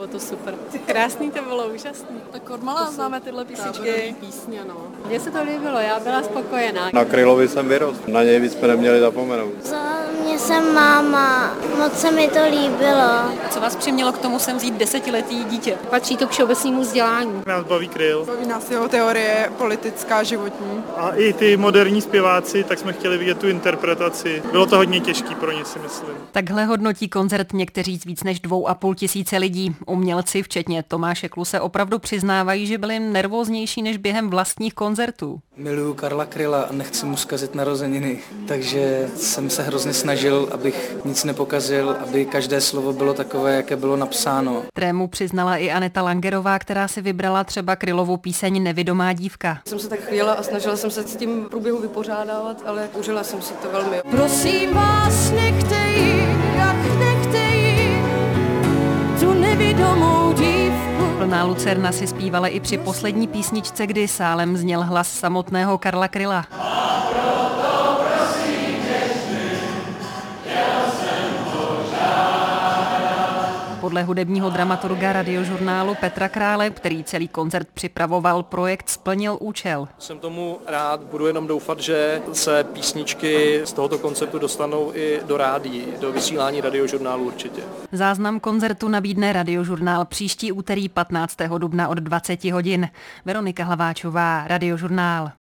Bylo to super. Krásný to bylo, úžasný. Tak od malá známe tyhle písničky. Písně, no. Mně se to líbilo, já byla spokojená. Na Krylovi jsem vyrost, na něj bychom neměli zapomenout. Za mě jsem máma, moc se mi to líbilo. Co vás přimělo k tomu sem vzít 10letý dítě? Patří to k všeobecnému vzdělání. Nás baví Kryl. Baví nás jeho teorie politická, životní. A i ty moderní zpěváci, tak jsme chtěli vidět tu interpretaci. Bylo to hodně těžký pro ně, si myslím. Takhle hodnotí koncert někteří z víc než 2,5 tisíce lidí. Umělci, včetně Tomáše Kluse, opravdu přiznávají, že byli nervóznější než během vlastních koncertů. Miluju Karla Kryla a nechci mu zkazit narozeniny, takže jsem se hrozně snažil, abych nic nepokazil, aby každé slovo bylo takové, jaké bylo napsáno. Trému přiznala i Aneta Langerová, která si vybrala třeba Krylovu píseň Nevidomá dívka. Jsem se tak chvěla a snažila jsem se s tím v průběhu vypořádávat, ale užila jsem si to velmi. Prosím vás, nechte jí, jak nechte jí, tu nevidomou dívku. Plná lucerna si zpívala i při poslední písničce, kdy sálem zněl hlas samotného Karla Kryla. Podle hudebního dramaturga Radiožurnálu Petra Krále, který celý koncert připravoval, projekt splnil účel. Jsem tomu rád, budu jenom doufat, že se písničky z tohoto koncertu dostanou i do rádií, do vysílání Radiožurnálu určitě. Záznam koncertu nabídne Radiožurnál příští úterý 15. dubna od 20 hodin. Veronika Hlaváčová, Radiožurnál.